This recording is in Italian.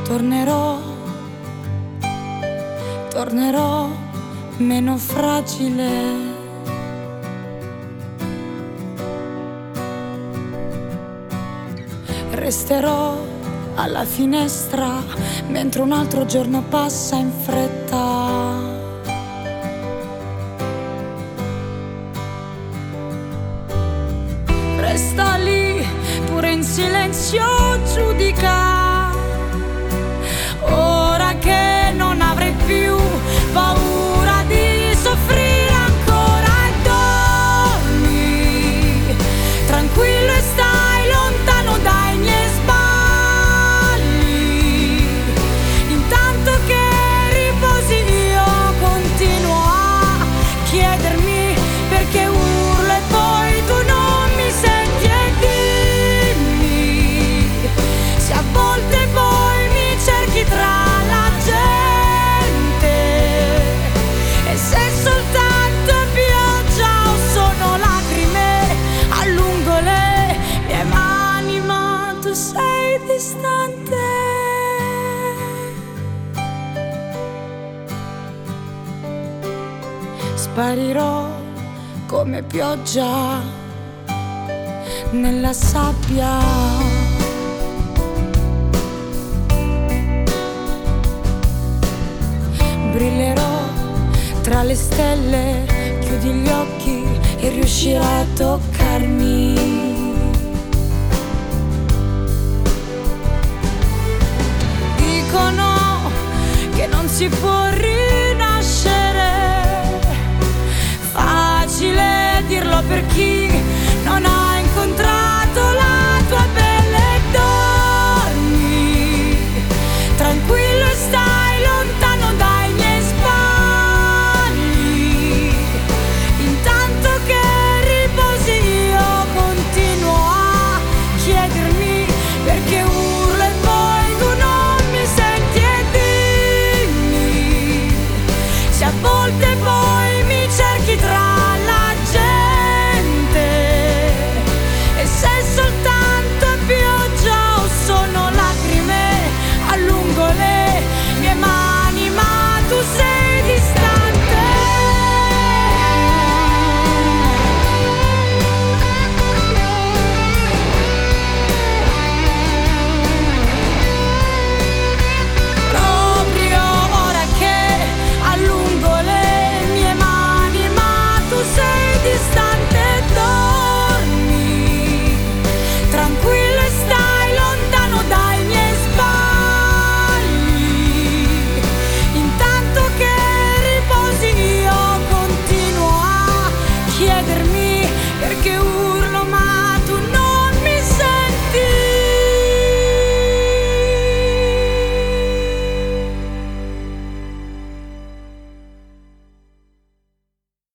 tornerò meno fragile. Resterò alla finestra mentre un altro giorno passa in fretta. Resta lì, pure in silenzio giudica. Ora che non avrai più paura di soffrire ancora, e dormi tranquillo e stai lontano dai miei sbagli. Intanto che riposi io continuo a chiedermi perché urlo e poi tu non mi senti, e dimmi se a volte poi mi cerchi tra la gente, e se soltanto è pioggia o sono lacrime allungo le mie mani, ma tu sei distante. Sparirò come pioggia nella sabbia. Brillerò tra le stelle, chiudi gli occhi e riuscirai a toccarmi. Dicono che non si può rinascere, facile dirlo per chi non ha